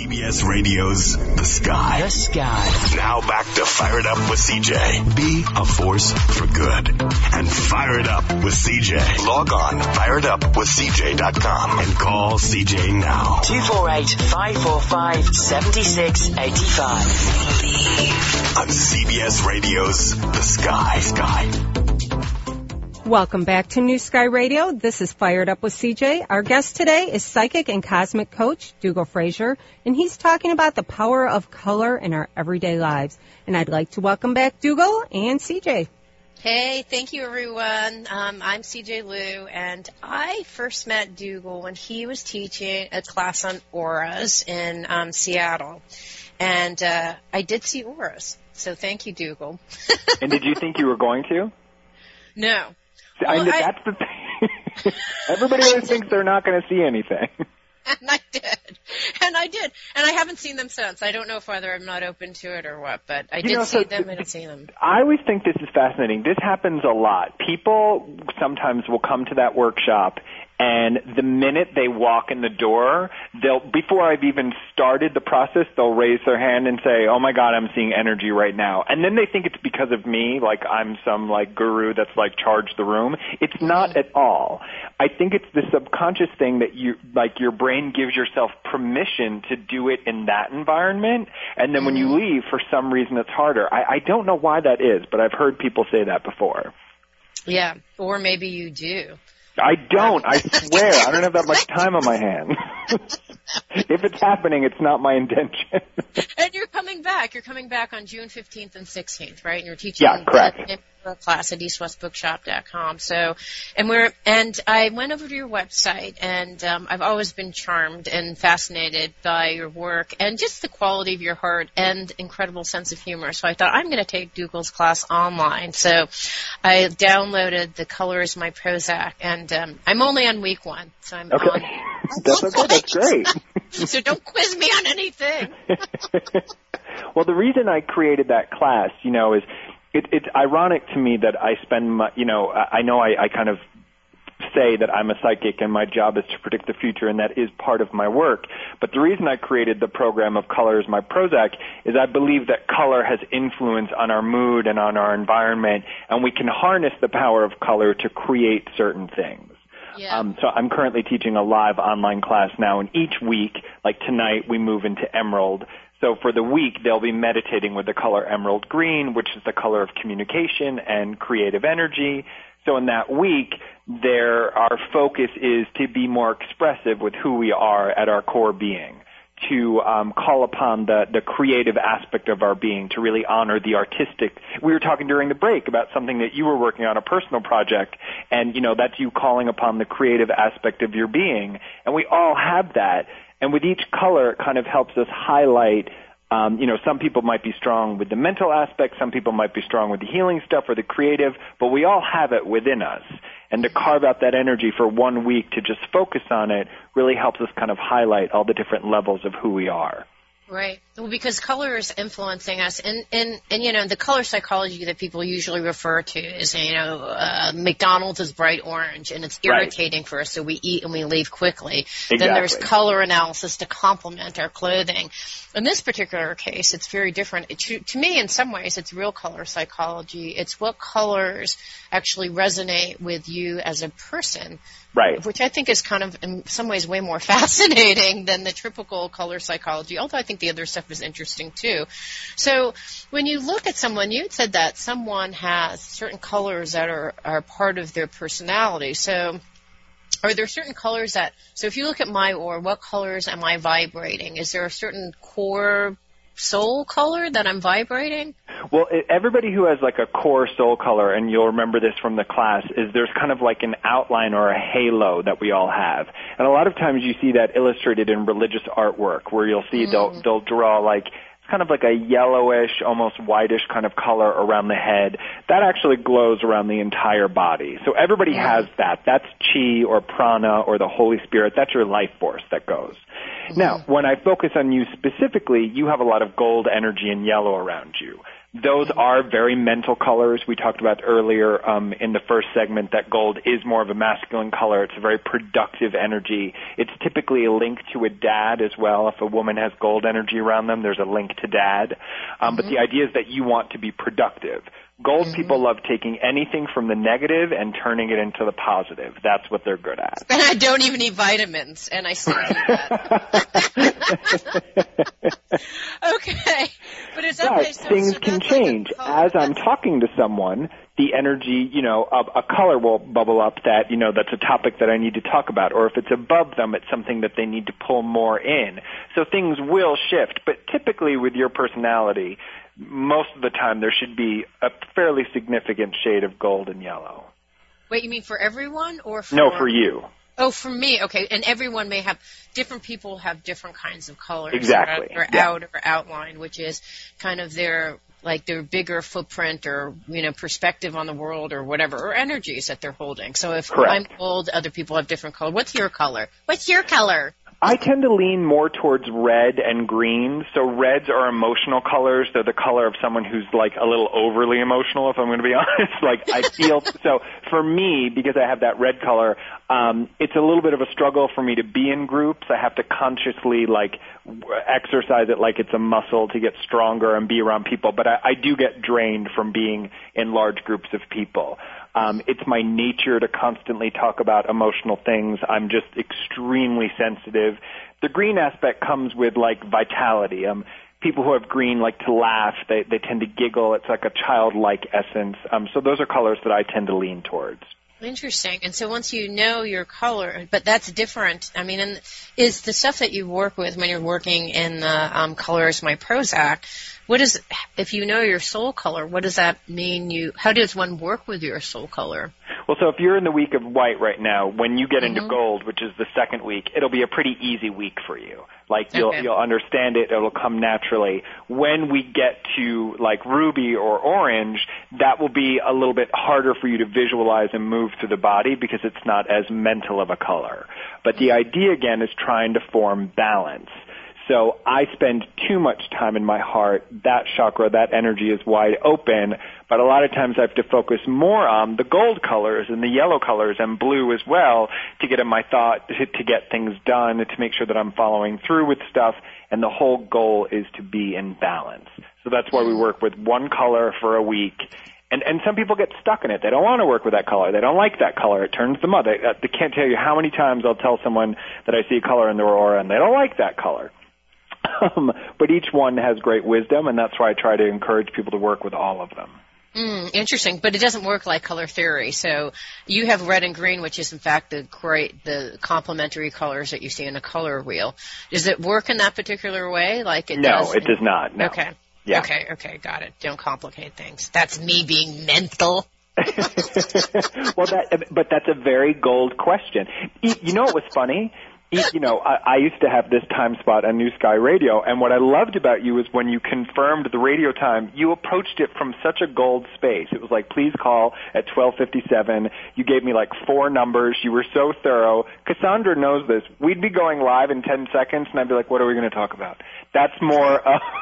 CBS Radio's The Sky. The Sky. Now back to Fire It Up with CJ. Be a force for good. And fire it up with CJ. Log on, fireitupwithcj.com and call CJ now. 248-545-7685. On CBS Radio's The Sky. Welcome back to New Sky Radio. This is Fired Up with CJ. Our guest today is psychic and cosmic coach Dougal Fraser, and he's talking about the power of color in our everyday lives. And I'd like to welcome back Dougal and CJ. Hey, thank you, everyone. I'm CJ Liu, and I first met Dougal when he was teaching a class on auras in Seattle. And I did see auras, so thank you, Dougal. And did you think you were going to? No. Well, that's the thing. Everybody always thinks they're not going to see anything. And I did. And I haven't seen them since. I don't know if whether I'm not open to it or what, but I did see them and I've seen them. I always think this is fascinating. This happens a lot. People sometimes will come to that workshop, and the minute they walk in the door, before I've even started the process, they'll raise their hand and say, "Oh my God, I'm seeing energy right now." And then they think it's because of me, like I'm some like guru that's like charged the room. It's not at all. I think it's the subconscious thing that your brain gives yourself permission to do it in that environment, and then when you leave, for some reason it's harder. I don't know why that is, but I've heard people say that before. Yeah, or maybe you do. I don't. I swear. I don't have that much time on my hands. If it's happening, it's not my intention. And you're coming back. You're coming back on June 15th and 16th, right? And you're teaching correct. A class at eastwestbookshop.com. So, and I went over to your website, and I've always been charmed and fascinated by your work and just the quality of your heart and incredible sense of humor. So I thought, I'm going to take Dougal's class online. So I downloaded The Color Is My Prozac, and I'm only on week 1. So I'm okay. on. That's okay. That's great. So don't quiz me on anything. Well, the reason I created that class, is it's ironic to me that I spend I kind of say that I'm a psychic and my job is to predict the future, and that is part of my work. But the reason I created the program of Color Is My Prozac is I believe that color has influence on our mood and on our environment, and we can harness the power of color to create certain things. Yeah. So I'm currently teaching a live online class now, and each week, like tonight, we move into Emerald. So for the week, they'll be meditating with the color emerald green, which is the color of communication and creative energy. So in that week, our focus is to be more expressive with who we are at our core being, to call upon the creative aspect of our being, to really honor the artistic. We were talking during the break about something that you were working on, a personal project, and, that's you calling upon the creative aspect of your being. And we all have that. And with each color, it kind of helps us highlight, some people might be strong with the mental aspect, some people might be strong with the healing stuff or the creative, but we all have it within us. And to carve out that energy for 1 week to just focus on it really helps us kind of highlight all the different levels of who we are. Right. Well, because color is influencing us. And the color psychology that people usually refer to is, McDonald's is bright orange and it's irritating for us, so we eat and we leave quickly. Exactly. Then there's color analysis to complement our clothing. In this particular case, it's very different. To me, in some ways, it's real color psychology. It's what colors actually resonate with you as a person. Right. Which I think is kind of, in some ways, way more fascinating than the typical color psychology, although I think the other stuff is interesting, too. So when you look at someone, you said that someone has certain colors that are part of their personality. So are there certain colors so if you look at my aura, what colors am I vibrating? Is there a certain core soul color that I'm vibrating? Well, everybody who has like a core soul color, and you'll remember this from the class, is there's kind of like an outline or a halo that we all have. And a lot of times you see that illustrated in religious artwork where you'll see they'll draw like, it's kind of like a yellowish, almost whitish kind of color around the head. That actually glows around the entire body. So everybody has that. That's chi or prana or the Holy Spirit. That's your life force that goes. Now, when I focus on you specifically, you have a lot of gold energy and yellow around you. Those are very mental colors. We talked about earlier in the first segment that gold is more of a masculine color. It's a very productive energy. It's typically a link to a dad as well. If a woman has gold energy around them, there's a link to dad. But the idea is that you want to be productive. Gold people love taking anything from the negative and turning it into the positive. That's what they're good at. And I don't even eat vitamins, and I still do that. Okay. But it's okay. So, things can change. As I'm talking to someone, the energy, a color will bubble up that, that's a topic that I need to talk about. Or if it's above them, it's something that they need to pull more in. So things will shift. But typically with your personality, most of the time there should be a fairly significant shade of gold and yellow. Wait, you mean for everyone or for... No, for you. Oh, for me, okay. And everyone may have, different people have different kinds of colors. Exactly. Or out or outline, which is kind of their bigger footprint or, perspective on the world or whatever, or energies that they're holding. So if I'm gold, other people have different color. What's your color? What's your color? I tend to lean more towards red and green. So reds are emotional colors. They're the color of someone who's like a little overly emotional, if I'm going to be honest. Like I feel, so for me, because I have that red color, it's a little bit of a struggle for me to be in groups. I have to consciously exercise it like it's a muscle to get stronger and be around people. But I do get drained from being in large groups of people. It's my nature to constantly talk about emotional things. I'm just extremely sensitive. The green aspect comes with vitality. People who have green like to laugh. They tend to giggle. It's like a childlike essence. So those are colors that I tend to lean towards. Interesting. And so once you know your color, but that's different. I mean, and is the stuff that you work with when you're working in the Colors My Prozac, if you know your soul color, what does that mean? How does one work with your soul color? Well, so if you're in the week of white right now, when you get into gold, which is the second week, it'll be a pretty easy week for you. You'll understand it. It'll come naturally. When we get to ruby or orange, that will be a little bit harder for you to visualize and move through the body because it's not as mental of a color. But the idea, again, is trying to form balance. So I spend too much time in my heart. That chakra, that energy is wide open, but a lot of times I have to focus more on the gold colors and the yellow colors and blue as well to get in my thought, to get things done, to make sure that I'm following through with stuff, and the whole goal is to be in balance. So that's why we work with one color for a week. And some people get stuck in it. They don't want to work with that color. They don't like that color. It turns them on. They can't tell you how many times I'll tell someone that I see a color in their aura and they don't like that color. But each one has great wisdom, and that's why I try to encourage people to work with all of them. Interesting, but it doesn't work like color theory. So you have red and green, which is in fact the complementary colors that you see in a color wheel. Does it work in that particular way? No, it does not. No. Okay. Yeah. Okay, got it. Don't complicate things. That's me being mental. Well, but that's a very gold question. You know what was funny? I used to have this time spot on New Sky Radio, and what I loved about you is when you confirmed the radio time, you approached it from such a gold space. It was like, please call at 12:57. You gave me 4 numbers. You were so thorough. Cassandra knows this. We'd be going live in 10 seconds, and I'd be like, what are we going to talk about? That's more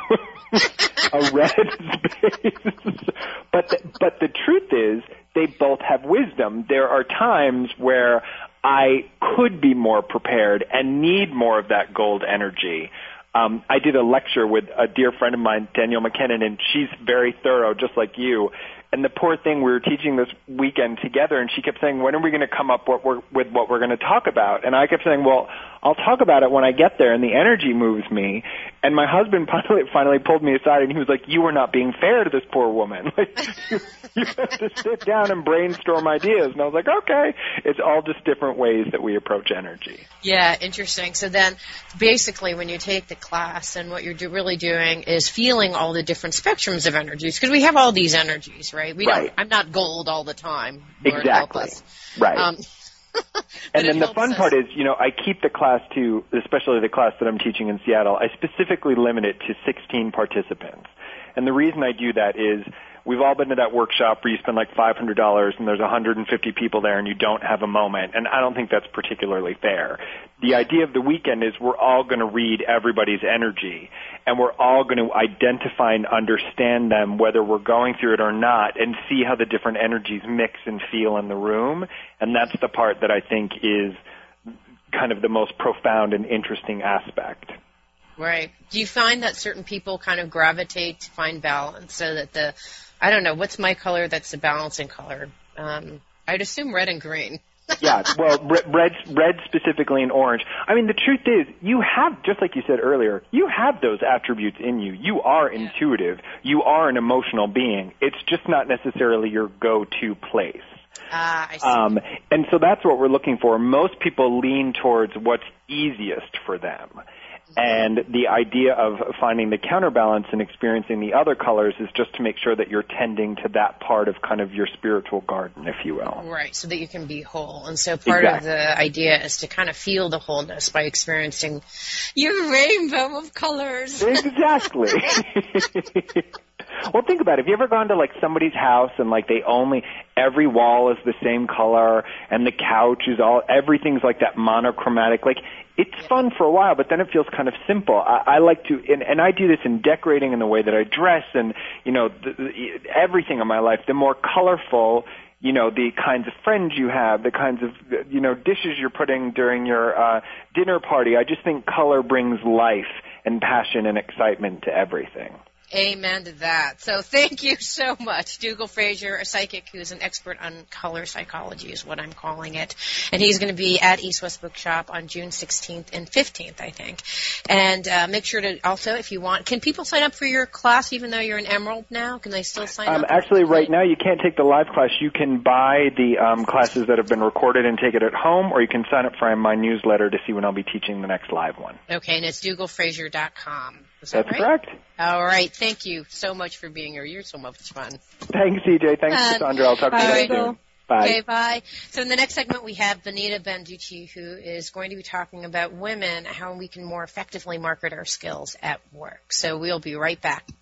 a red space. But the truth is, they both have wisdom. There are times where I could be more prepared and need more of that gold energy. I did a lecture with a dear friend of mine, Danielle McKinnon, and she's very thorough, just like you. And the poor thing, we were teaching this weekend together, and she kept saying, when are we going to come up with what we're going to talk about? And I kept saying, well, I'll talk about it when I get there, and the energy moves me. And my husband finally pulled me aside, and he was like, you are not being fair to this poor woman. You have to sit down and brainstorm ideas. And I was like, okay. It's all just different ways that we approach energy. Yeah, interesting. So then basically when you take the class and what you're really doing is feeling all the different spectrums of energies, because we have all these energies, right? I'm not gold all the time. Lord help us. Right. And then the fun part is, I keep the class to, especially the class that I'm teaching in Seattle, I specifically limit it to 16 participants. And the reason I do that is we've all been to that workshop where you spend like $500 and there's 150 people there and you don't have a moment, and I don't think that's particularly fair. The idea of the weekend is we're all going to read everybody's energy, and we're all going to identify and understand them whether we're going through it or not, and see how the different energies mix and feel in the room, and that's the part that I think is kind of the most profound and interesting aspect. Right. Do you find that certain people kind of gravitate to find balance so that I don't know, what's my color that's the balancing color? I'd assume red and green. Yeah, well, red specifically and orange. I mean, the truth is, you have, just like you said earlier, you have those attributes in you. You are intuitive. You are an emotional being. It's just not necessarily your go-to place. I see. And so that's what we're looking for. Most people lean towards what's easiest for them. And the idea of finding the counterbalance and experiencing the other colors is just to make sure that you're tending to that part of kind of your spiritual garden, if you will. Right, so that you can be whole. And so part of the idea is to kind of feel the wholeness by experiencing your rainbow of colors. Exactly. Well, think about it. Have you ever gone to like somebody's house and like every wall is the same color and the couch is everything's like that monochromatic, like it's fun for a while, but then it feels kind of simple. I like to, and I do this in decorating and the way that I dress and, everything in my life. The more colorful, the kinds of friends you have, the kinds of, dishes you're putting during your dinner party. I just think color brings life and passion and excitement to everything. Amen to that. So thank you so much. Dougal Fraser, a psychic who's an expert on color psychology is what I'm calling it. And he's going to be at East West Bookshop on June 16th and 15th, I think. And make sure to also, if you want, can people sign up for your class even though you're in Emerald now? Can they still sign up? Actually, right now you can't take the live class. You can buy the classes that have been recorded and take it at home, or you can sign up for my newsletter to see when I'll be teaching the next live one. Okay, and it's DougalFraser.com. That's correct. All right. Thank you so much for being here. You're so much fun. Thanks, CJ. Thanks, Cassandra. I'll talk to you guys soon. Bye. Okay, bye. So in the next segment, we have Benita Banducci, who is going to be talking about women, how we can more effectively market our skills at work. So we'll be right back.